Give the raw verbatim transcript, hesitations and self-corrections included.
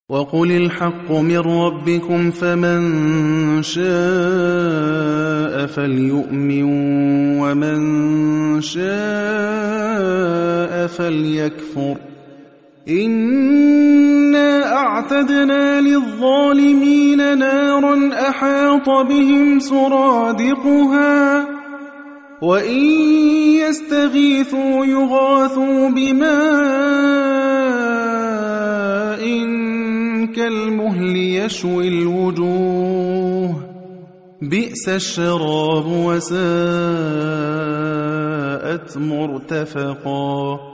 وَقُلِ الْحَقُّ مِن رَّبِّكُمْ فَمَن شَاءَ فَلْيُؤْمِن وَمَن شَاءَ فَلْيَكْفُرْ إِنَّا أَعْتَدْنَا لِلظَّالِمِينَ نَارًا أَحَاطَ بِهِمْ سُرَادِقُهَا وَإِن يَسْتَغِيثُوا يُغَاثُوا بِمَاءٍ كَالْمُهْلِ يَشْوِي الْوُجُوهَ بِئْسَ الشَّرَابُ وَسَاءَتْ مُرْتَفَقًا